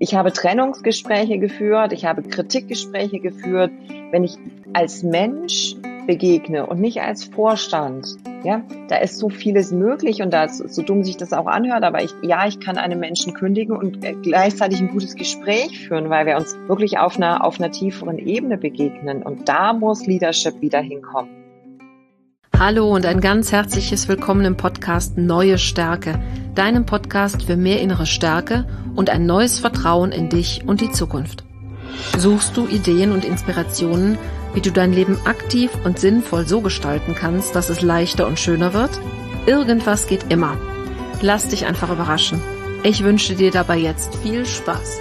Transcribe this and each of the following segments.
Ich habe Trennungsgespräche geführt, ich habe Kritikgespräche geführt. Wenn ich als Mensch begegne und nicht als Vorstand, ja, da ist so vieles möglich und da so dumm sich das auch anhört, aber ich kann einem Menschen kündigen und gleichzeitig ein gutes Gespräch führen, weil wir uns wirklich auf einer tieferen Ebene begegnen und da muss Leadership wieder hinkommen. Hallo und ein ganz herzliches Willkommen im Podcast Neue Stärke, deinem Podcast für mehr innere Stärke und ein neues Vertrauen in dich und die Zukunft. Suchst du Ideen und Inspirationen, wie du dein Leben aktiv und sinnvoll so gestalten kannst, dass es leichter und schöner wird? Irgendwas geht immer. Lass dich einfach überraschen. Ich wünsche dir dabei jetzt viel Spaß.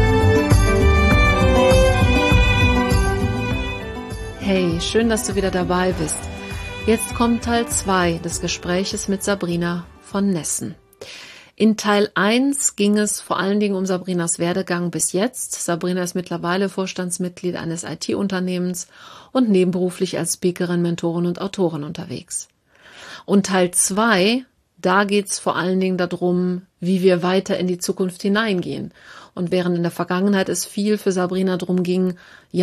Hey, schön, dass du wieder dabei bist. Jetzt kommt Teil 2 des Gespräches mit Sabrina von Nessen. In Teil 1 ging es vor allen Dingen um Sabrinas Werdegang bis jetzt. Sabrina ist mittlerweile Vorstandsmitglied eines IT-Unternehmens und nebenberuflich als Speakerin, Mentorin und Autorin unterwegs. Und Teil 2, da geht es vor allen Dingen darum, wie wir weiter in die Zukunft hineingehen. Und während in der Vergangenheit es viel für Sabrina darum ging,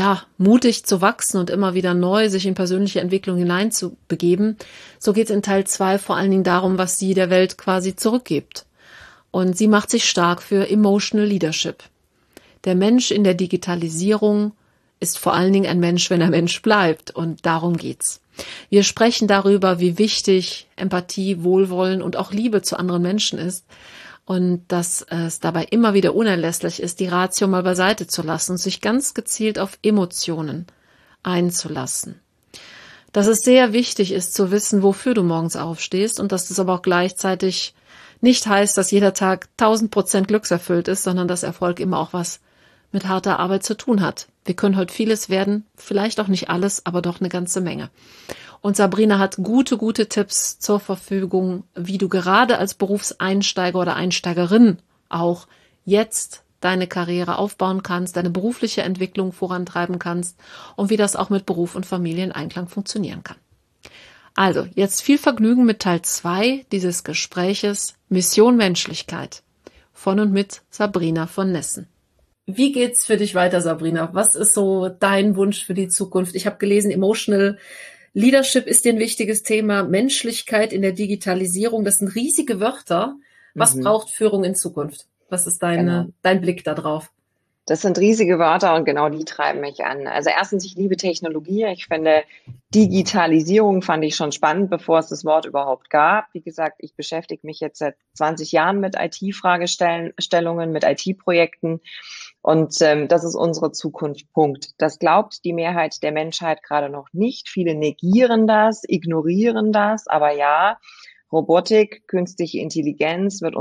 mutig zu wachsen und immer wieder neu sich in persönliche Entwicklung hineinzubegeben, so geht es in Teil 2 vor allen Dingen darum, was sie der Welt quasi zurückgibt. Und sie macht sich stark für Emotional Leadership. Der Mensch in der Digitalisierung ist vor allen Dingen ein Mensch, wenn er Mensch bleibt. Und darum geht's. Wir sprechen darüber, wie wichtig Empathie, Wohlwollen und auch Liebe zu anderen Menschen ist. Und dass es dabei immer wieder unerlässlich ist, die Ratio mal beiseite zu lassen und sich ganz gezielt auf Emotionen einzulassen. Dass es sehr wichtig ist zu wissen, wofür du morgens aufstehst und dass das aber auch gleichzeitig nicht heißt, dass jeder Tag 1000% glückserfüllt ist, sondern dass Erfolg immer auch was mit harter Arbeit zu tun hat. Wir können heute vieles werden, vielleicht auch nicht alles, aber doch eine ganze Menge. Und Sabrina hat gute Tipps zur Verfügung, wie du gerade als Berufseinsteiger oder Einsteigerin auch jetzt deine Karriere aufbauen kannst, deine berufliche Entwicklung vorantreiben kannst und wie das auch mit Beruf und Familie in Einklang funktionieren kann. Also, jetzt viel Vergnügen mit Teil 2 dieses Gespräches Mission Menschlichkeit von und mit Sabrina von Nessen. Wie geht's für dich weiter, Sabrina? Was ist so dein Wunsch für die Zukunft? Ich habe gelesen, Emotional Leadership ist dir ein wichtiges Thema, Menschlichkeit in der Digitalisierung, das sind riesige Wörter. Was braucht Führung in Zukunft? Was ist dein Blick da drauf? Das sind riesige Wörter und genau die treiben mich an. Also erstens, ich liebe Technologie. Ich finde, Digitalisierung fand ich schon spannend, bevor es das Wort überhaupt gab. Wie gesagt, ich beschäftige mich jetzt seit 20 Jahren mit IT-Fragestellungen, mit IT-Projekten. Und das ist unsere Zukunft. Punkt. Das glaubt die Mehrheit der Menschheit gerade noch nicht. Viele negieren das, ignorieren das. Aber ja, Robotik, künstliche Intelligenz wird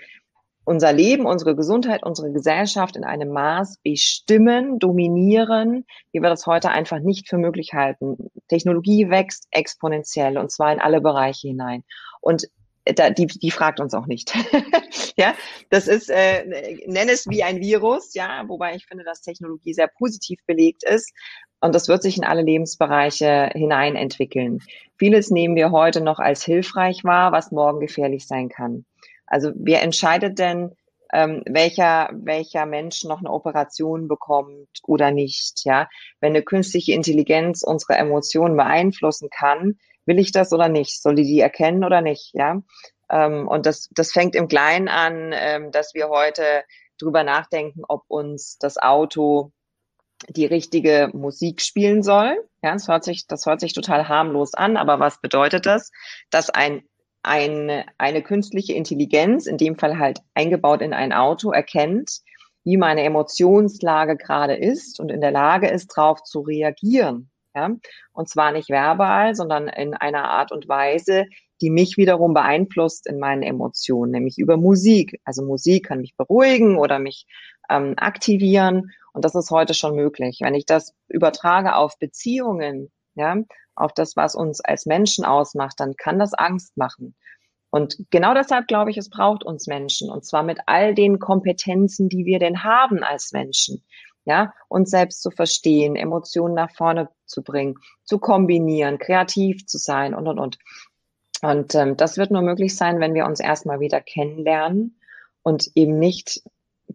unser Leben, unsere Gesundheit, unsere Gesellschaft in einem Maß bestimmen, dominieren, wie wir das heute einfach nicht für möglich halten. Technologie wächst exponentiell und zwar in alle Bereiche hinein. Und die fragt uns auch nicht. Ja, das ist, nenn es wie ein Virus, ja, wobei ich finde, dass Technologie sehr positiv belegt ist. Und das wird sich in alle Lebensbereiche hinein entwickeln. Vieles nehmen wir heute noch als hilfreich wahr, was morgen gefährlich sein kann. Also wer entscheidet denn, welcher Mensch noch eine Operation bekommt oder nicht? Ja, wenn eine künstliche Intelligenz unsere Emotionen beeinflussen kann, will ich das oder nicht? Soll die erkennen oder nicht? Ja, und das fängt im Kleinen an, dass wir heute drüber nachdenken, ob uns das Auto die richtige Musik spielen soll. Ja, das hört sich total harmlos an, aber was bedeutet das? Dass eine künstliche Intelligenz, in dem Fall halt eingebaut in ein Auto, erkennt, wie meine Emotionslage gerade ist und in der Lage ist, darauf zu reagieren. Ja? Und zwar nicht verbal, sondern in einer Art und Weise, die mich wiederum beeinflusst in meinen Emotionen, nämlich über Musik. Also Musik kann mich beruhigen oder mich aktivieren und das ist heute schon möglich. Wenn ich das übertrage auf Beziehungen, ja, auf das, was uns als Menschen ausmacht, dann kann das Angst machen. Und genau deshalb glaube ich, es braucht uns Menschen und zwar mit all den Kompetenzen, die wir denn haben als Menschen. Ja, uns selbst zu verstehen, Emotionen nach vorne zu bringen, zu kombinieren, kreativ zu sein und. Und das wird nur möglich sein, wenn wir uns erstmal wieder kennenlernen und eben nicht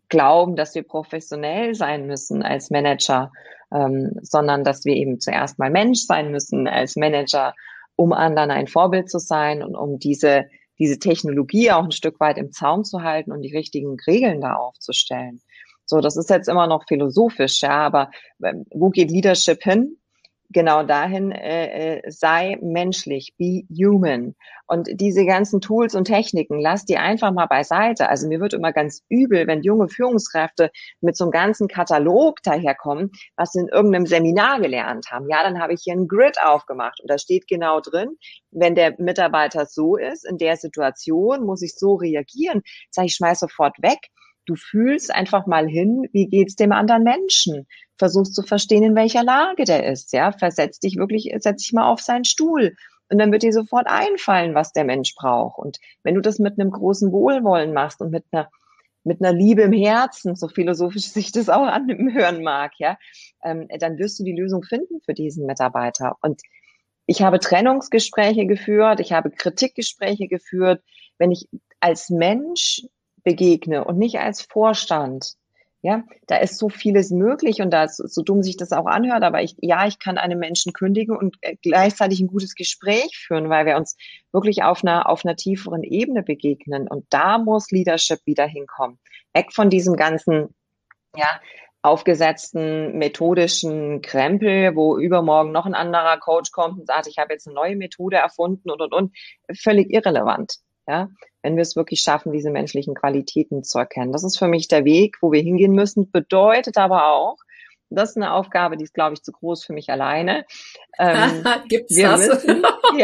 glauben, dass wir professionell sein müssen als Manager, sondern dass wir eben zuerst mal Mensch sein müssen als Manager, um anderen ein Vorbild zu sein und um diese Technologie auch ein Stück weit im Zaum zu halten und die richtigen Regeln da aufzustellen. So, das ist jetzt immer noch philosophisch, ja, aber wo geht Leadership hin? Genau dahin, sei menschlich, be human. Und diese ganzen Tools und Techniken, lass die einfach mal beiseite. Also mir wird immer ganz übel, wenn junge Führungskräfte mit so einem ganzen Katalog daherkommen, was sie in irgendeinem Seminar gelernt haben. Ja, dann habe ich hier einen Grid aufgemacht und da steht genau drin, wenn der Mitarbeiter so ist, in der Situation muss ich so reagieren. Sag ich, schmeiß sofort weg. Du fühlst einfach mal hin, wie geht's dem anderen Menschen? Versuchst zu verstehen, in welcher Lage der ist, ja? Setz dich mal auf seinen Stuhl. Und dann wird dir sofort einfallen, was der Mensch braucht. Und wenn du das mit einem großen Wohlwollen machst und mit einer Liebe im Herzen, so philosophisch sich das auch anhören mag, ja, dann wirst du die Lösung finden für diesen Mitarbeiter. Und ich habe Trennungsgespräche geführt, ich habe Kritikgespräche geführt. Wenn ich als Mensch begegne und nicht als Vorstand, ja, da ist so vieles möglich und da ist, so dumm sich das auch anhört, aber ich kann einem Menschen kündigen und gleichzeitig ein gutes Gespräch führen, weil wir uns wirklich auf einer tieferen Ebene begegnen und da muss Leadership wieder hinkommen. Weg von diesem ganzen, ja, aufgesetzten methodischen Krempel, wo übermorgen noch ein anderer Coach kommt und sagt, ich habe jetzt eine neue Methode erfunden und. Völlig irrelevant. Ja, wenn wir es wirklich schaffen, diese menschlichen Qualitäten zu erkennen. Das ist für mich der Weg, wo wir hingehen müssen, bedeutet aber auch, das ist eine Aufgabe, die ist, glaube ich, zu groß für mich alleine. Gibt's wir das? müssen,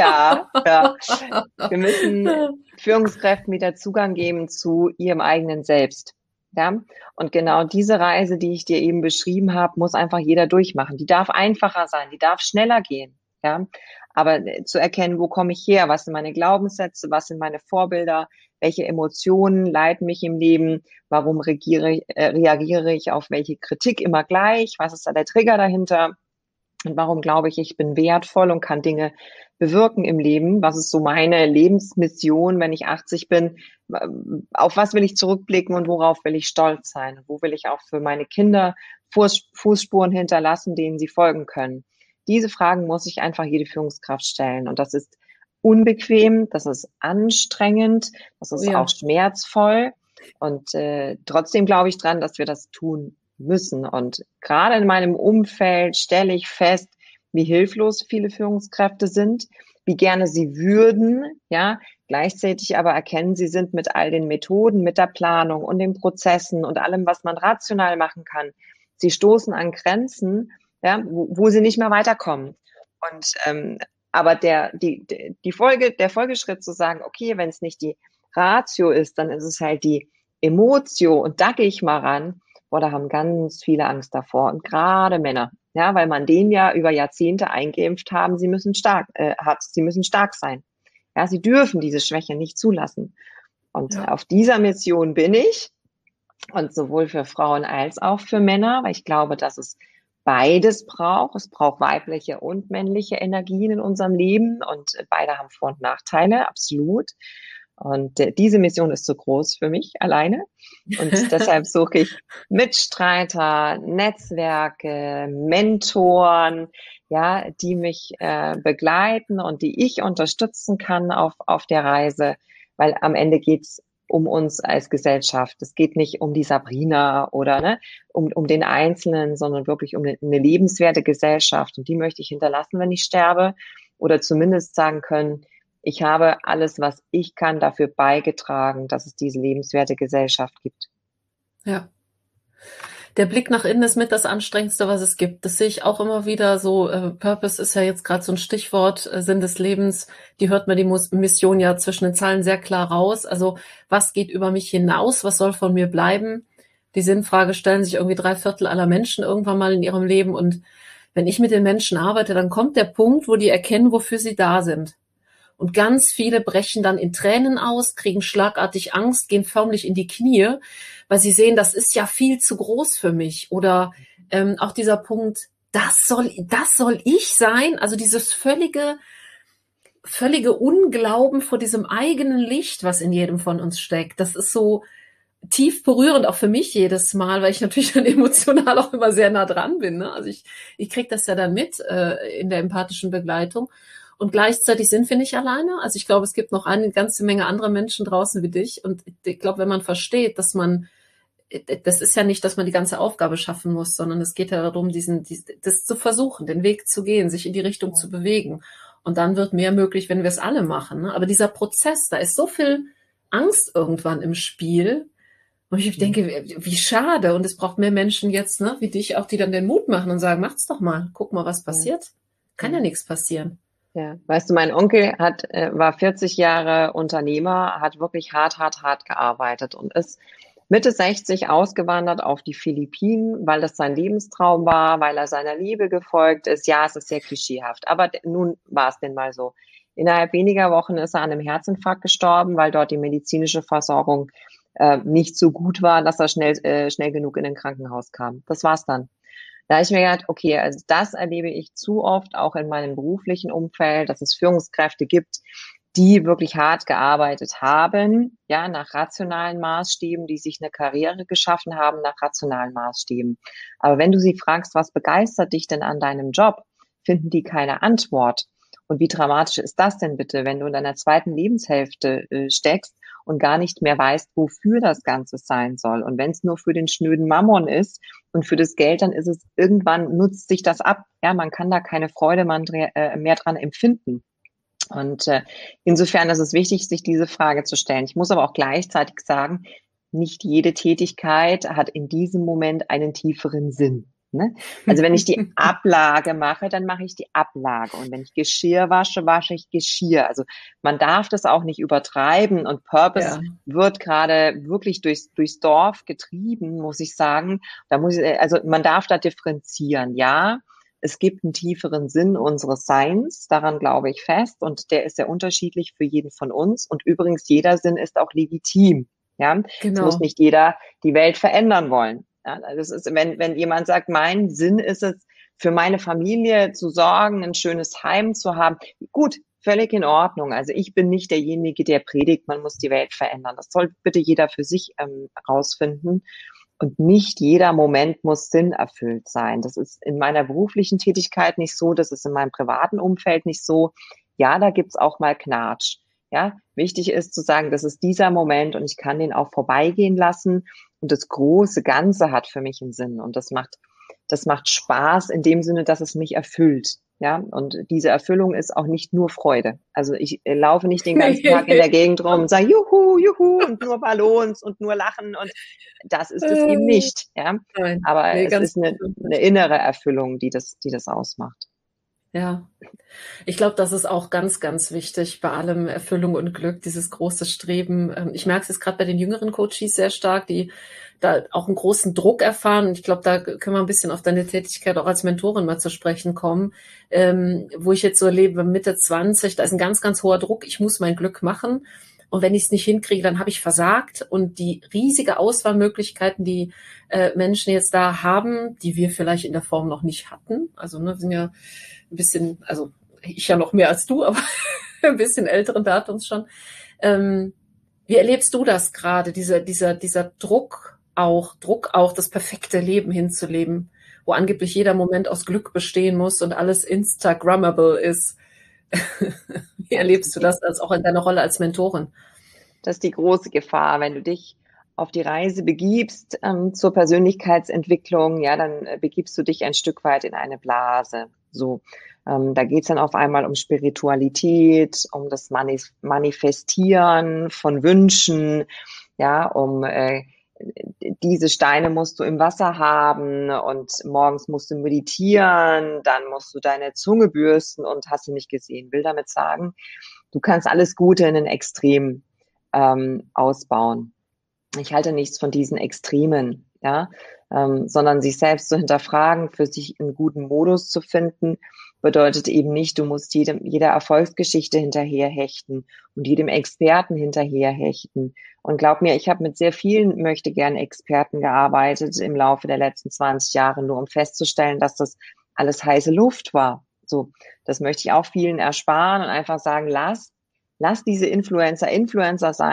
wir müssen Führungskräften wieder Zugang geben zu ihrem eigenen Selbst. Ja, und genau diese Reise, die ich dir eben beschrieben habe, muss einfach jeder durchmachen. Die darf einfacher sein, die darf schneller gehen. Ja, aber zu erkennen, wo komme ich her, was sind meine Glaubenssätze, was sind meine Vorbilder, welche Emotionen leiten mich im Leben, warum reagiere ich auf welche Kritik immer gleich, was ist da der Trigger dahinter und warum glaube ich bin wertvoll und kann Dinge bewirken im Leben, was ist so meine Lebensmission, wenn ich 80 bin, auf was will ich zurückblicken und worauf will ich stolz sein, wo will ich auch für meine Kinder Fußspuren hinterlassen, denen sie folgen können. Diese Fragen muss sich einfach jede Führungskraft stellen. Und das ist unbequem, das ist anstrengend, das ist auch schmerzvoll. Und trotzdem glaube ich dran, dass wir das tun müssen. Und gerade in meinem Umfeld stelle ich fest, wie hilflos viele Führungskräfte sind, wie gerne sie würden, ja, gleichzeitig aber erkennen, sie sind mit all den Methoden, mit der Planung und den Prozessen und allem, was man rational machen kann. Sie stoßen an Grenzen, ja, wo sie nicht mehr weiterkommen. Und aber der Folgeschritt zu sagen, okay, wenn es nicht die Ratio ist, dann ist es halt die Emotio und da gehe ich mal ran. Boah, da haben ganz viele Angst davor und gerade Männer, ja, weil man denen ja über Jahrzehnte eingeimpft haben, sie müssen stark sein. Ja, sie dürfen diese Schwäche nicht zulassen. Und auf dieser Mission bin ich und sowohl für Frauen als auch für Männer, weil ich glaube, dass es beides braucht. Es braucht weibliche und männliche Energien in unserem Leben und beide haben Vor- und Nachteile, absolut. Und diese Mission ist zu groß für mich alleine. Und deshalb suche ich Mitstreiter, Netzwerke, Mentoren, ja, die mich begleiten und die ich unterstützen kann auf der Reise, weil am Ende geht's um uns als Gesellschaft. Es geht nicht um die Sabrina oder um den Einzelnen, sondern wirklich um eine lebenswerte Gesellschaft. Und die möchte ich hinterlassen, wenn ich sterbe. Oder zumindest sagen können, ich habe alles, was ich kann, dafür beigetragen, dass es diese lebenswerte Gesellschaft gibt. Ja. Der Blick nach innen ist mit das Anstrengendste, was es gibt. Das sehe ich auch immer wieder so. Purpose ist ja jetzt gerade so ein Stichwort, Sinn des Lebens. Die hört man die Mission ja zwischen den Zeilen sehr klar raus. Also was geht über mich hinaus? Was soll von mir bleiben? Die Sinnfrage stellen sich irgendwie 3/4 aller Menschen irgendwann mal in ihrem Leben. Und wenn ich mit den Menschen arbeite, dann kommt der Punkt, wo die erkennen, wofür sie da sind. Und ganz viele brechen dann in Tränen aus, kriegen schlagartig Angst, gehen förmlich in die Knie, weil sie sehen, das ist ja viel zu groß für mich. Oder auch dieser Punkt, das soll ich sein. Also dieses völlige Unglauben vor diesem eigenen Licht, was in jedem von uns steckt. Das ist so, tief berührend auch für mich jedes Mal, weil ich natürlich dann emotional auch immer sehr nah dran bin. Ne? Also ich kriege das ja dann mit in der empathischen Begleitung. Und gleichzeitig sind wir nicht alleine. Also ich glaube, es gibt noch eine ganze Menge anderer Menschen draußen wie dich. Und ich glaube, wenn man versteht, dass man, das ist ja nicht, dass man die ganze Aufgabe schaffen muss, sondern es geht ja darum, das zu versuchen, den Weg zu gehen, sich in die Richtung zu bewegen. Und dann wird mehr möglich, wenn wir es alle machen. Ne? Aber dieser Prozess, da ist so viel Angst irgendwann im Spiel. Und ich denke, wie schade. Und es braucht mehr Menschen jetzt, ne, wie dich auch, die dann den Mut machen und sagen, macht's doch mal, guck mal, was passiert. Kann ja nichts passieren. Ja, weißt du, mein Onkel war 40 Jahre Unternehmer, hat wirklich hart gearbeitet und ist Mitte 60 ausgewandert auf die Philippinen, weil das sein Lebenstraum war, weil er seiner Liebe gefolgt ist. Ja, es ist sehr klischeehaft, aber nun war es denn mal so. Innerhalb weniger Wochen ist er an einem Herzinfarkt gestorben, weil dort die medizinische Versorgung nicht so gut war, dass er schnell genug in ein Krankenhaus kam. Das war's dann. Da habe ich mir gedacht, okay, also das erlebe ich zu oft, auch in meinem beruflichen Umfeld, dass es Führungskräfte gibt, die wirklich hart gearbeitet haben, ja, nach rationalen Maßstäben, die sich eine Karriere geschaffen haben, nach rationalen Maßstäben. Aber wenn du sie fragst, was begeistert dich denn an deinem Job, finden die keine Antwort. Und wie dramatisch ist das denn bitte, wenn du in deiner zweiten Lebenshälfte steckst und gar nicht mehr weißt, wofür das Ganze sein soll. Und wenn es nur für den schnöden Mammon ist und für das Geld, dann ist es irgendwann, nutzt sich das ab. Ja, man kann da keine Freude mehr dran empfinden. Und insofern ist es wichtig, sich diese Frage zu stellen. Ich muss aber auch gleichzeitig sagen, nicht jede Tätigkeit hat in diesem Moment einen tieferen Sinn. Ne? Also wenn ich die Ablage mache, dann mache ich die Ablage. Und wenn ich Geschirr wasche, wasche ich Geschirr. Also man darf das auch nicht übertreiben. Und Purpose wird gerade wirklich durchs Dorf getrieben, muss ich sagen. Also man darf da differenzieren, ja. Es gibt einen tieferen Sinn unseres Seins, daran glaube ich fest, und der ist sehr unterschiedlich für jeden von uns. Und übrigens, jeder Sinn ist auch legitim. Ja, es muss nicht jeder die Welt verändern wollen. Ja, das ist, wenn jemand sagt, mein Sinn ist es, für meine Familie zu sorgen, ein schönes Heim zu haben, gut, völlig in Ordnung. Also ich bin nicht derjenige, der predigt, man muss die Welt verändern. Das soll bitte jeder für sich rausfinden. Und nicht jeder Moment muss sinnerfüllt sein. Das ist in meiner beruflichen Tätigkeit nicht so, das ist in meinem privaten Umfeld nicht so. Ja, da gibt's auch mal Knatsch. Ja, wichtig ist zu sagen, das ist dieser Moment und ich kann den auch vorbeigehen lassen. Und das große Ganze hat für mich einen Sinn. Und das macht Spaß in dem Sinne, dass es mich erfüllt. Ja, und diese Erfüllung ist auch nicht nur Freude. Also ich laufe nicht den ganzen Tag in der Gegend rum und sage Juhu, Juhu und nur Ballons und nur Lachen und das ist es eben nicht. Ja, aber es ist eine innere Erfüllung, die das ausmacht. Ja, ich glaube, das ist auch ganz, ganz wichtig bei allem Erfüllung und Glück, dieses große Streben. Ich merke es jetzt gerade bei den jüngeren Coaches sehr stark, die da auch einen großen Druck erfahren. Und ich glaube, da können wir ein bisschen auf deine Tätigkeit auch als Mentorin mal zu sprechen kommen, wo ich jetzt so erlebe, Mitte 20, da ist ein ganz, ganz hoher Druck. Ich muss mein Glück machen. Und wenn ich es nicht hinkriege, dann habe ich versagt. Und die riesige Auswahlmöglichkeiten, die Menschen jetzt da haben, die wir vielleicht in der Form noch nicht hatten. Also ne, sind ja ein bisschen, also ich ja noch mehr als du, aber ein bisschen älteren Datums schon. Wie erlebst du das gerade, dieser Druck auch, das perfekte Leben hinzuleben, wo angeblich jeder Moment aus Glück bestehen muss und alles Instagrammable ist? Wie erlebst du das als auch in deiner Rolle als Mentorin? Das ist die große Gefahr, wenn du dich auf die Reise begibst zur Persönlichkeitsentwicklung, ja, dann begibst du dich ein Stück weit in eine Blase. So, da geht's dann auf einmal um Spiritualität, um das Manifestieren von Wünschen, ja, um diese Steine musst du im Wasser haben und morgens musst du meditieren, dann musst du deine Zunge bürsten und hast du nicht gesehen. Will damit sagen, du kannst alles Gute in ein Extrem ausbauen. Ich halte nichts von diesen Extremen, ja, sondern sich selbst zu hinterfragen, für sich einen guten Modus zu finden, bedeutet eben nicht, du musst jeder Erfolgsgeschichte hinterherhechten und jedem Experten hinterherhechten. Und glaub mir, ich habe mit sehr vielen möchte-gern Experten gearbeitet im Laufe der letzten 20 Jahre, nur um festzustellen, dass das alles heiße Luft war. So, das möchte ich auch vielen ersparen und einfach sagen, lass diese Influencer sein.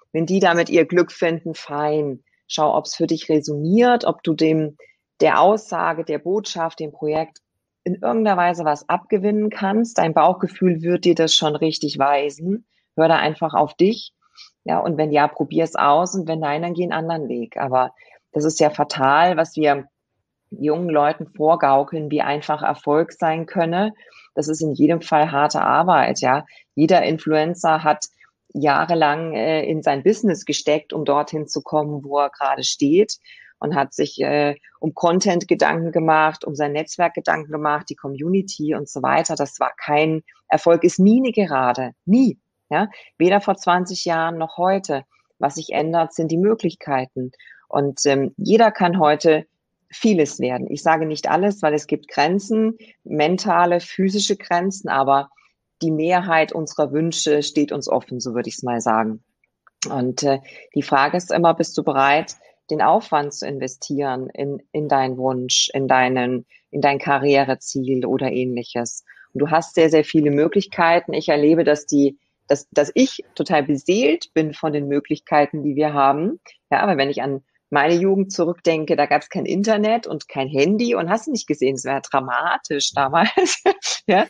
Wenn die damit ihr Glück finden, fein. Schau, ob es für dich resoniert, ob du der Aussage, der Botschaft, dem Projekt in irgendeiner Weise was abgewinnen kannst. Dein Bauchgefühl wird dir das schon richtig weisen. Hör da einfach auf dich. Ja, und wenn ja, probier es aus. Und wenn nein, dann geh einen anderen Weg. Aber das ist ja fatal, was wir jungen Leuten vorgaukeln, wie einfach Erfolg sein könne. Das ist in jedem Fall harte Arbeit, ja. Jeder Influencer hat jahrelang in sein Business gesteckt, um dorthin zu kommen, wo er gerade steht, und hat sich um Content Gedanken gemacht, um sein Netzwerk Gedanken gemacht, die Community und so weiter. Das war kein Erfolg, ist nie eine Gerade, nie, ja. Weder vor 20 Jahren noch heute. Was sich ändert, sind die Möglichkeiten. Und jeder kann heute vieles werden. Ich sage nicht alles, weil es gibt Grenzen, mentale, physische Grenzen, aber die Mehrheit unserer Wünsche steht uns offen, so würde ich es mal sagen. Und die Frage ist immer, bist du bereit, den Aufwand zu investieren in deinen Wunsch, in dein Karriereziel oder ähnliches. Und du hast sehr, sehr viele Möglichkeiten. Ich erlebe, dass ich total beseelt bin von den Möglichkeiten, die wir haben. Ja, aber wenn ich an meine Jugend zurückdenke, da gab es kein Internet und kein Handy und hast du nicht gesehen, es war dramatisch damals. Ja?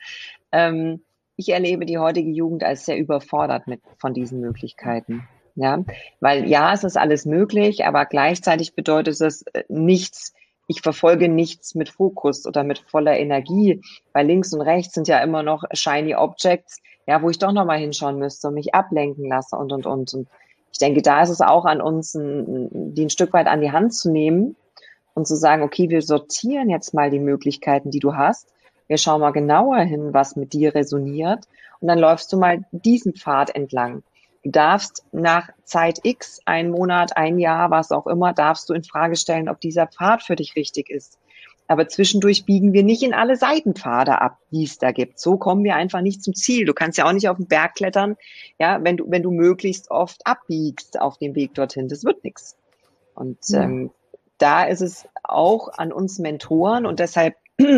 Ich erlebe die heutige Jugend als sehr überfordert von diesen Möglichkeiten. Ja, weil ja, es ist alles möglich, aber gleichzeitig bedeutet es nichts. Ich verfolge nichts mit Fokus oder mit voller Energie, weil links und rechts sind ja immer noch shiny Objects, ja, wo ich doch nochmal hinschauen müsste und mich ablenken lasse und. Und ich denke, da ist es auch an uns, die ein Stück weit an die Hand zu nehmen und zu sagen, okay, wir sortieren jetzt mal die Möglichkeiten, die du hast. Wir schauen mal genauer hin, was mit dir resoniert. Und dann läufst du mal diesen Pfad entlang. Du darfst nach Zeit X, ein Monat, ein Jahr, was auch immer, darfst du in Frage stellen, ob dieser Pfad für dich richtig ist. Aber zwischendurch biegen wir nicht in alle Seitenpfade ab, die es da gibt. So kommen wir einfach nicht zum Ziel. Du kannst ja auch nicht auf den Berg klettern, ja, wenn du möglichst oft abbiegst auf dem Weg dorthin. Das wird nichts. Und da ist es auch an uns Mentoren, und deshalb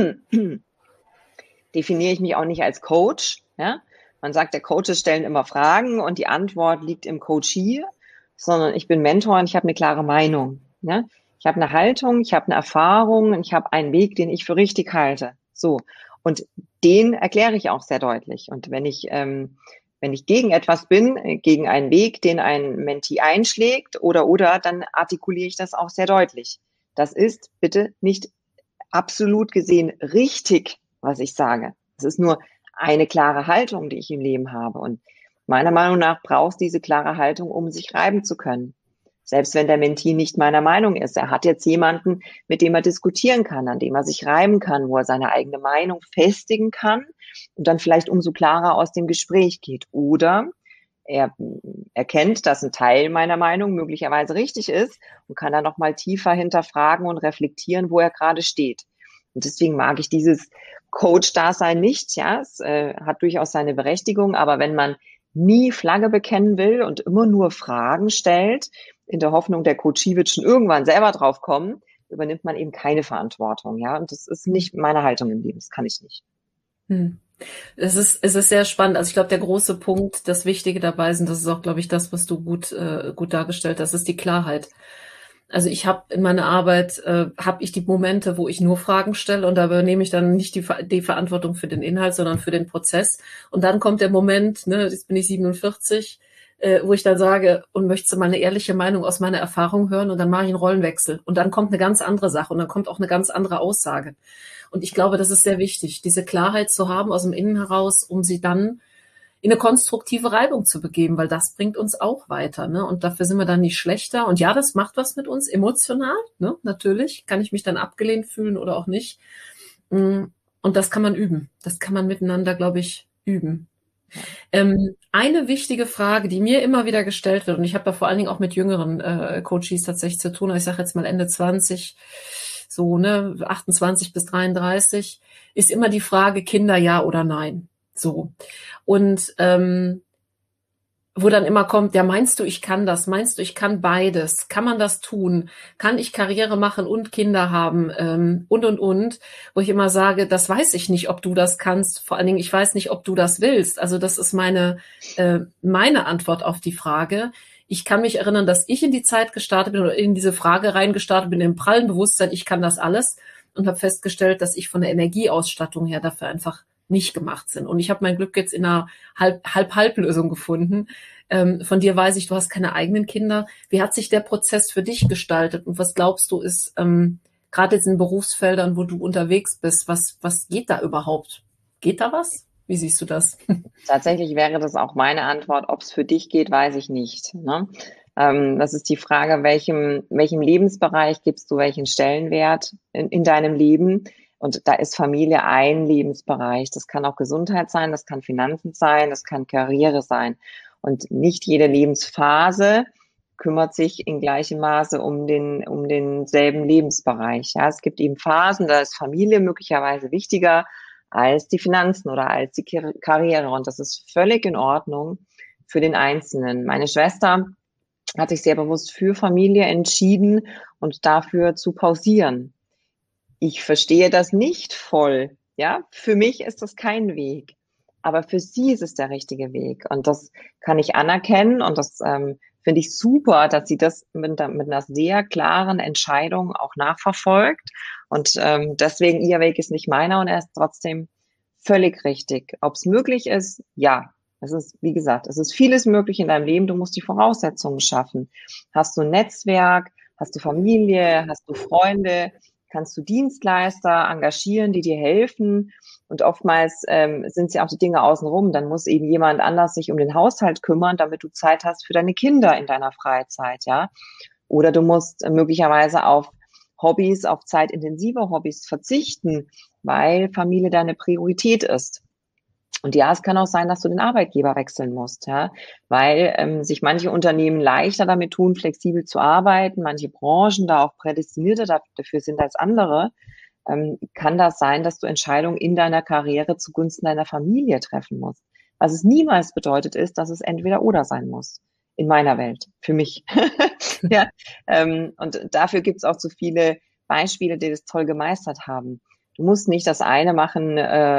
definiere ich mich auch nicht als Coach. Ja? Man sagt, der Coaches stellen immer Fragen und die Antwort liegt im Coachee, sondern ich bin Mentor und ich habe eine klare Meinung. Ja? Ich habe eine Haltung, ich habe eine Erfahrung und ich habe einen Weg, den ich für richtig halte. So. Und den erkläre ich auch sehr deutlich. Und wenn ich gegen etwas bin, gegen einen Weg, den ein Mentee einschlägt oder, dann artikuliere ich das auch sehr deutlich. Das ist bitte nicht absolut gesehen richtig, was ich sage. Es ist nur eine klare Haltung, die ich im Leben habe. Und meiner Meinung nach brauchst du diese klare Haltung, um sich reiben zu können. Selbst wenn der Mentee nicht meiner Meinung ist. Er hat jetzt jemanden, mit dem er diskutieren kann, an dem er sich reiben kann, wo er seine eigene Meinung festigen kann und dann vielleicht umso klarer aus dem Gespräch geht. Oder er erkennt, dass ein Teil meiner Meinung möglicherweise richtig ist und kann dann nochmal tiefer hinterfragen und reflektieren, wo er gerade steht. Und deswegen mag ich dieses Coach-Dasein nicht. Ja, es hat durchaus seine Berechtigung, aber wenn man nie Flagge bekennen will und immer nur Fragen stellt, in der Hoffnung, der Coachee wird schon irgendwann selber drauf kommen, übernimmt man eben keine Verantwortung. Ja, und das ist nicht meine Haltung im Leben. Das kann ich nicht. Es ist sehr spannend. Also ich glaube, der große Punkt, das Wichtige dabei sind, das ist auch, glaube ich, das, was du gut dargestellt hast, ist die Klarheit. Also ich habe in meiner Arbeit, habe ich die Momente, wo ich nur Fragen stelle und da übernehme ich dann nicht die Verantwortung für den Inhalt, sondern für den Prozess. Und dann kommt der Moment, jetzt bin ich 47, wo ich dann sage und möchte mal eine ehrliche Meinung aus meiner Erfahrung hören und dann mache ich einen Rollenwechsel. Und dann kommt eine ganz andere Sache und dann kommt auch eine ganz andere Aussage. Und ich glaube, das ist sehr wichtig, diese Klarheit zu haben aus dem Innen heraus, um sie dann in eine konstruktive Reibung zu begeben, weil das bringt uns auch weiter, ne? Und dafür sind wir dann nicht schlechter. Und ja, das macht was mit uns emotional, ne? Natürlich kann ich mich dann abgelehnt fühlen oder auch nicht. Und das kann man üben. Das kann man miteinander, glaube ich, üben. Eine wichtige Frage, die mir immer wieder gestellt wird, und ich habe da vor allen Dingen auch mit jüngeren Coaches tatsächlich zu tun, ich sage jetzt mal Ende 20, so 28 bis 33, ist immer die Frage, Kinder ja oder nein. So. Und wo dann immer kommt, ja, meinst du, ich kann das? Meinst du, ich kann beides? Kann man das tun? Kann ich Karriere machen und Kinder haben? Und. Wo ich immer sage, das weiß ich nicht, ob du das kannst. Vor allen Dingen, ich weiß nicht, ob du das willst. Also das ist meine Antwort auf die Frage. Ich kann mich erinnern, dass ich in die Zeit gestartet bin oder in diese Frage reingestartet bin, im prallen Bewusstsein, ich kann das alles und habe festgestellt, dass ich von der Energieausstattung her dafür einfach nicht gemacht bin. Und ich habe mein Glück jetzt in einer Halb-Halb-Lösung gefunden. Von dir weiß ich, du hast keine eigenen Kinder. Wie hat sich der Prozess für dich gestaltet und was glaubst du ist gerade jetzt in Berufsfeldern, wo du unterwegs bist, was geht da überhaupt? Geht da was? Wie siehst du das? Tatsächlich wäre das auch meine Antwort. Ob es für dich geht, weiß ich nicht. Ne? Das ist die Frage, welchem Lebensbereich gibst du welchen Stellenwert in deinem Leben? Und da ist Familie ein Lebensbereich. Das kann auch Gesundheit sein, das kann Finanzen sein, das kann Karriere sein. Und nicht jede Lebensphase kümmert sich in gleichem Maße um denselben Lebensbereich. Ja, es gibt eben Phasen, da ist Familie möglicherweise wichtiger als die Finanzen oder als die Karriere. Und das ist völlig in Ordnung für den Einzelnen. Meine Schwester hat sich sehr bewusst für Familie entschieden und dafür zu pausieren. Ich verstehe das nicht voll. Ja, für mich ist das kein Weg. Aber für sie ist es der richtige Weg. Und das kann ich anerkennen. Und das finde ich super, dass sie das mit einer sehr klaren Entscheidung auch nachverfolgt. Und deswegen, ihr Weg ist nicht meiner und er ist trotzdem völlig richtig. Ob es möglich ist, ja. Es ist, wie gesagt, es ist vieles möglich in deinem Leben. Du musst die Voraussetzungen schaffen. Hast du ein Netzwerk? Hast du Familie? Hast du Freunde? Kannst du Dienstleister engagieren, die dir helfen? Und oftmals sind sie auch die Dinge außenrum. Dann muss eben jemand anders sich um den Haushalt kümmern, damit du Zeit hast für deine Kinder in deiner Freizeit, ja. Oder du musst möglicherweise auf Hobbys, auf zeitintensive Hobbys verzichten, weil Familie deine Priorität ist. Und ja, es kann auch sein, dass du den Arbeitgeber wechseln musst, ja, weil sich manche Unternehmen leichter damit tun, flexibel zu arbeiten, manche Branchen da auch prädestinierter dafür sind als andere. Kann das sein, dass du Entscheidungen in deiner Karriere zugunsten deiner Familie treffen musst. Was es niemals bedeutet ist, dass es entweder oder sein muss. In meiner Welt, für mich. Ja, und dafür gibt es auch so viele Beispiele, die das toll gemeistert haben. Du musst nicht das eine machen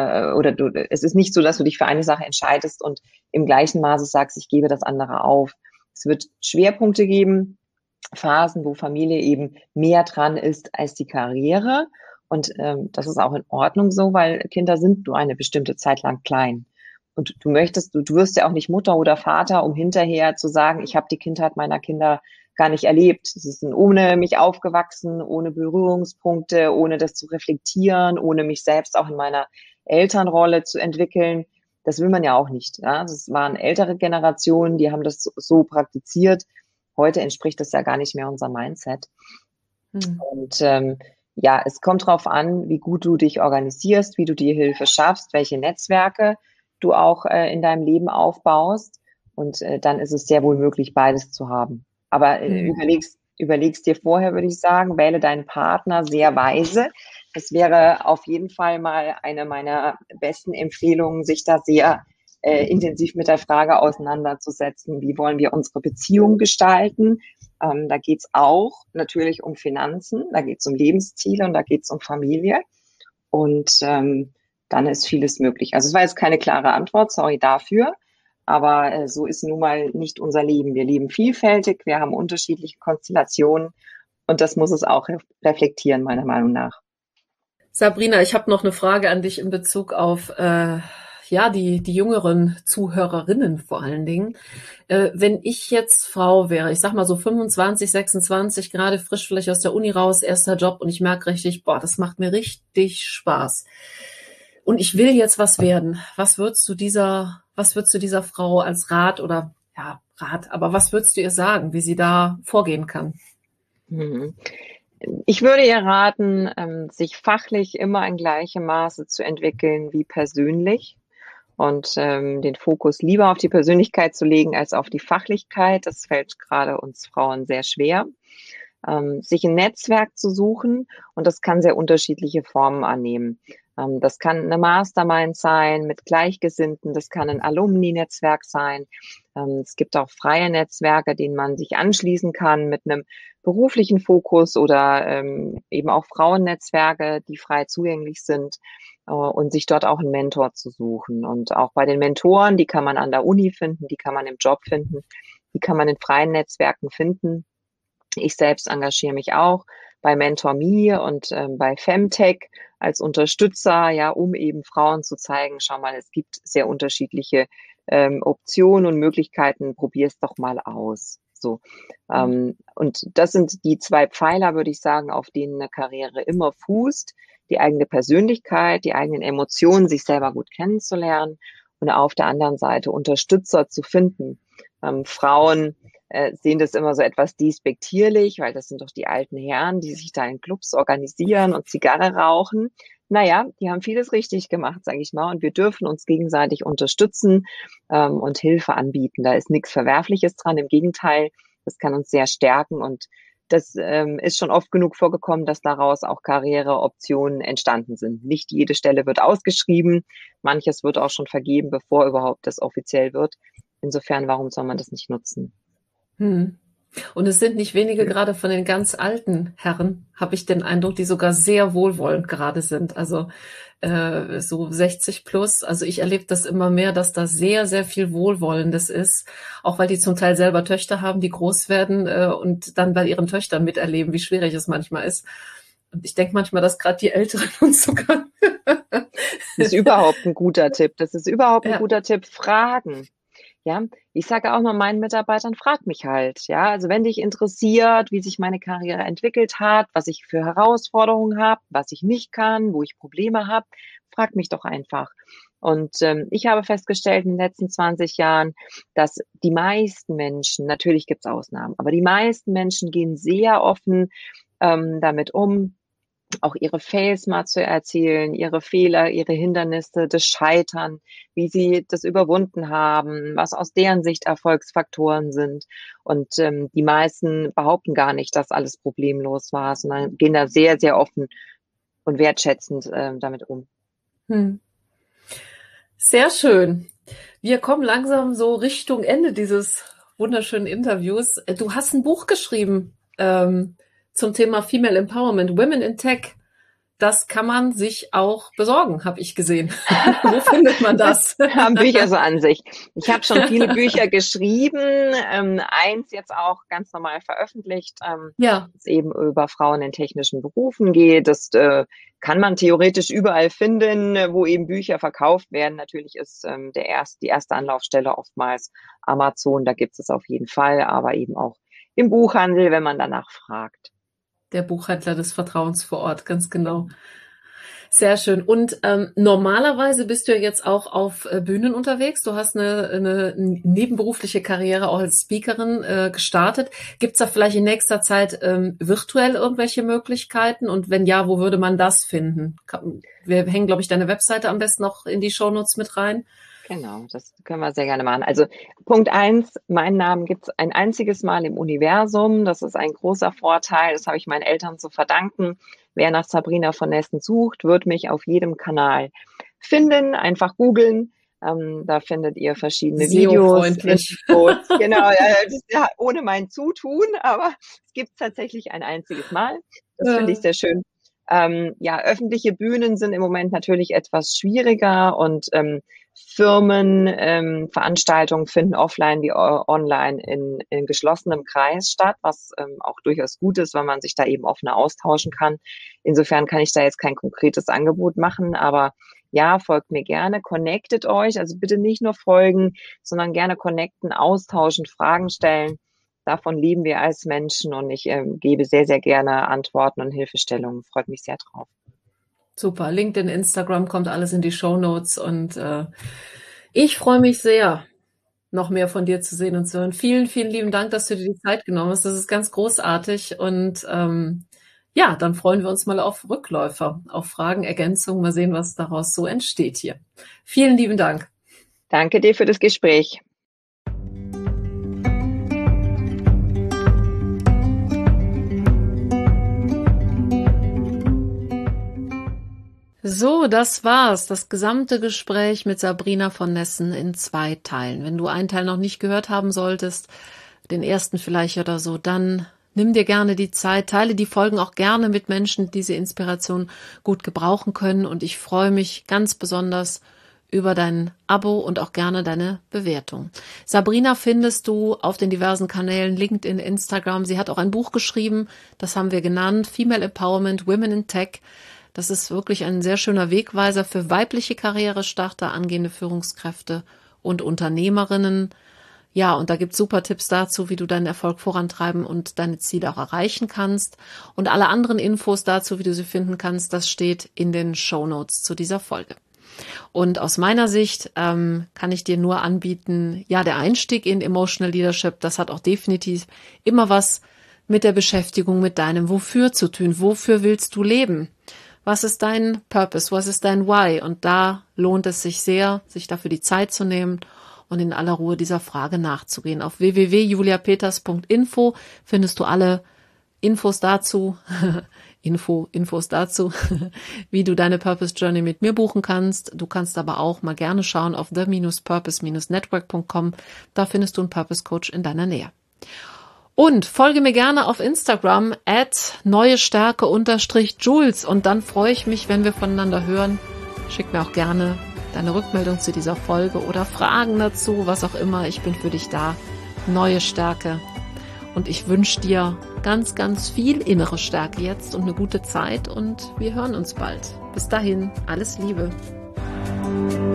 es ist nicht so, dass du dich für eine Sache entscheidest und im gleichen Maße sagst, ich gebe das andere auf. Es wird Schwerpunkte geben, Phasen, wo Familie eben mehr dran ist als die Karriere. Und das ist auch in Ordnung so, weil Kinder sind nur eine bestimmte Zeit lang klein. Und du wirst ja auch nicht Mutter oder Vater, um hinterher zu sagen, ich habe die Kindheit meiner Kinder gar nicht erlebt. Sie sind ohne mich aufgewachsen, ohne Berührungspunkte, ohne das zu reflektieren, ohne mich selbst auch in meiner Elternrolle zu entwickeln. Das will man ja auch nicht. Ja? Das waren ältere Generationen, die haben das so praktiziert. Heute entspricht das ja gar nicht mehr unserem Mindset. Und ja, es kommt drauf an, wie gut du dich organisierst, wie du dir Hilfe schaffst, welche Netzwerke du auch in deinem Leben aufbaust. Und dann ist es sehr wohl möglich, beides zu haben. Aber überlegst dir vorher, würde ich sagen, wähle deinen Partner sehr weise. Das wäre auf jeden Fall mal eine meiner besten Empfehlungen, sich da sehr intensiv mit der Frage auseinanderzusetzen, wie wollen wir unsere Beziehung gestalten. Da geht's auch natürlich um Finanzen, da geht's um Lebensziele und da geht's um Familie. Und dann ist vieles möglich. Also es war jetzt keine klare Antwort, sorry dafür. Aber so ist nun mal nicht unser Leben. Wir leben vielfältig, wir haben unterschiedliche Konstellationen und das muss es auch reflektieren, meiner Meinung nach. Sabrina, ich habe noch eine Frage an dich in Bezug auf die jüngeren Zuhörerinnen vor allen Dingen. Wenn ich jetzt Frau wäre, ich sag mal so 25, 26, gerade frisch vielleicht aus der Uni raus, erster Job und ich merke richtig, boah, das macht mir richtig Spaß. Und ich will jetzt was werden. Was würdest du dieser Frau als Rat aber was würdest du ihr sagen, wie sie da vorgehen kann? Ich würde ihr raten, sich fachlich immer in gleichem Maße zu entwickeln wie persönlich und den Fokus lieber auf die Persönlichkeit zu legen als auf die Fachlichkeit. Das fällt gerade uns Frauen sehr schwer. Sich ein Netzwerk zu suchen und das kann sehr unterschiedliche Formen annehmen. Das kann eine Mastermind sein mit Gleichgesinnten, das kann ein Alumni-Netzwerk sein. Es gibt auch freie Netzwerke, denen man sich anschließen kann mit einem beruflichen Fokus oder eben auch Frauennetzwerke, die frei zugänglich sind und sich dort auch einen Mentor zu suchen. Und auch bei den Mentoren, die kann man an der Uni finden, die kann man im Job finden. Die kann man in freien Netzwerken finden. Ich selbst engagiere mich auch bei MentorMe und bei Femtech als Unterstützer, ja, um eben Frauen zu zeigen, schau mal, es gibt sehr unterschiedliche Optionen und Möglichkeiten, probier es doch mal aus. So. Und das sind die zwei Pfeiler, würde ich sagen, auf denen eine Karriere immer fußt. Die eigene Persönlichkeit, die eigenen Emotionen, sich selber gut kennenzulernen und auf der anderen Seite Unterstützer zu finden. Frauen sehen das immer so etwas despektierlich, weil das sind doch die alten Herren, die sich da in Clubs organisieren und Zigarre rauchen. Naja, die haben vieles richtig gemacht, sage ich mal. Und wir dürfen uns gegenseitig unterstützen und Hilfe anbieten. Da ist nichts Verwerfliches dran. Im Gegenteil, das kann uns sehr stärken. Und das ist schon oft genug vorgekommen, dass daraus auch Karriereoptionen entstanden sind. Nicht jede Stelle wird ausgeschrieben. Manches wird auch schon vergeben, bevor überhaupt das offiziell wird. Insofern, warum soll man das nicht nutzen? Und es sind nicht wenige, gerade von den ganz alten Herren, habe ich den Eindruck, die sogar sehr wohlwollend gerade sind. Also so 60 plus. Also ich erlebe das immer mehr, dass da sehr, sehr viel Wohlwollendes ist. Auch weil die zum Teil selber Töchter haben, die groß werden und dann bei ihren Töchtern miterleben, wie schwierig es manchmal ist. Und ich denke manchmal, dass gerade die Älteren uns sogar... Das ist überhaupt ein guter Tipp. Das ist überhaupt ein guter Tipp. Fragen. Ja, ich sage auch mal meinen Mitarbeitern, frag mich halt. Ja, also wenn dich interessiert, wie sich meine Karriere entwickelt hat, was ich für Herausforderungen habe, was ich nicht kann, wo ich Probleme habe, frag mich doch einfach. Und ich habe festgestellt in den letzten 20 Jahren, dass die meisten Menschen, natürlich gibt es Ausnahmen, aber die meisten Menschen gehen sehr offen damit um, auch ihre Fails mal zu erzählen, ihre Fehler, ihre Hindernisse, das Scheitern, wie sie das überwunden haben, was aus deren Sicht Erfolgsfaktoren sind. Und die meisten behaupten gar nicht, dass alles problemlos war, sondern gehen da sehr, sehr offen und wertschätzend damit um. Sehr schön. Wir kommen langsam so Richtung Ende dieses wunderschönen Interviews. Du hast ein Buch geschrieben zum Thema Female Empowerment, Women in Tech. Das kann man sich auch besorgen, habe ich gesehen. Wo findet man das? Haben Bücher so an sich. Ich habe schon viele Bücher geschrieben, eins jetzt auch ganz normal veröffentlicht, das eben über Frauen in technischen Berufen geht. Das kann man theoretisch überall finden, wo eben Bücher verkauft werden. Natürlich ist die erste Anlaufstelle oftmals Amazon, da gibt es auf jeden Fall, aber eben auch im Buchhandel, wenn man danach fragt. Der Buchhändler des Vertrauens vor Ort, ganz genau. Sehr schön. Und normalerweise bist du ja jetzt auch auf Bühnen unterwegs. Du hast eine nebenberufliche Karriere auch als Speakerin gestartet. Gibt es da vielleicht in nächster Zeit virtuell irgendwelche Möglichkeiten? Und wenn ja, wo würde man das finden? Wir hängen, glaube ich, deine Webseite am besten noch in die Shownotes mit rein. Genau, das können wir sehr gerne machen. Also Punkt 1, meinen Namen gibt es ein einziges Mal im Universum. Das ist ein großer Vorteil. Das habe ich meinen Eltern zu verdanken. Wer nach Sabrina von Nessen sucht, wird mich auf jedem Kanal finden. Einfach googeln. Da findet ihr verschiedene Videos. Genau, das ist ja ohne mein Zutun, aber es gibt tatsächlich ein einziges Mal. Das finde ich sehr schön. Öffentliche Bühnen sind im Moment natürlich etwas schwieriger und Firmen, Veranstaltungen finden offline wie online in geschlossenem Kreis statt, was auch durchaus gut ist, weil man sich da eben offener austauschen kann. Insofern kann ich da jetzt kein konkretes Angebot machen, aber ja, folgt mir gerne, connectet euch, also bitte nicht nur folgen, sondern gerne connecten, austauschen, Fragen stellen. Davon leben wir als Menschen und ich gebe sehr, sehr gerne Antworten und Hilfestellungen. Freut mich sehr drauf. Super. LinkedIn, Instagram kommt alles in die Shownotes und ich freue mich sehr, noch mehr von dir zu sehen und zu hören. Vielen, vielen lieben Dank, dass du dir die Zeit genommen hast. Das ist ganz großartig und dann freuen wir uns mal auf Rückläufer, auf Fragen, Ergänzungen. Mal sehen, was daraus so entsteht hier. Vielen lieben Dank. Danke dir für das Gespräch. So, das war's. Das gesamte Gespräch mit Sabrina von Nessen in 2 Teilen. Wenn du einen Teil noch nicht gehört haben solltest, den ersten vielleicht oder so, dann nimm dir gerne die Zeit, teile die Folgen auch gerne mit Menschen, die diese Inspiration gut gebrauchen können. Und ich freue mich ganz besonders über dein Abo und auch gerne deine Bewertung. Sabrina findest du auf den diversen Kanälen, LinkedIn, Instagram. Sie hat auch ein Buch geschrieben, das haben wir genannt, Female Empowerment, Women in Tech. Das ist wirklich ein sehr schöner Wegweiser für weibliche Karrierestarter, angehende Führungskräfte und Unternehmerinnen. Ja, und da gibt's super Tipps dazu, wie du deinen Erfolg vorantreiben und deine Ziele auch erreichen kannst. Und alle anderen Infos dazu, wie du sie finden kannst, das steht in den Shownotes zu dieser Folge. Und aus meiner Sicht kann ich dir nur anbieten, ja, der Einstieg in Emotional Leadership, das hat auch definitiv immer was mit der Beschäftigung mit deinem Wofür zu tun. Wofür willst du leben? Was ist dein Purpose? Was ist dein Why? Und da lohnt es sich sehr, sich dafür die Zeit zu nehmen und in aller Ruhe dieser Frage nachzugehen. Auf www.juliapeters.info findest du alle Infos dazu, Infos dazu, wie du deine Purpose Journey mit mir buchen kannst. Du kannst aber auch mal gerne schauen auf the-purpose-network.com. Da findest du einen Purpose Coach in deiner Nähe. Und folge mir gerne auf Instagram @neuestärke_Jules und dann freue ich mich, wenn wir voneinander hören. Schick mir auch gerne deine Rückmeldung zu dieser Folge oder Fragen dazu, was auch immer. Ich bin für dich da. Neue Stärke. Und ich wünsche dir ganz, ganz viel innere Stärke jetzt und eine gute Zeit und wir hören uns bald. Bis dahin, alles Liebe.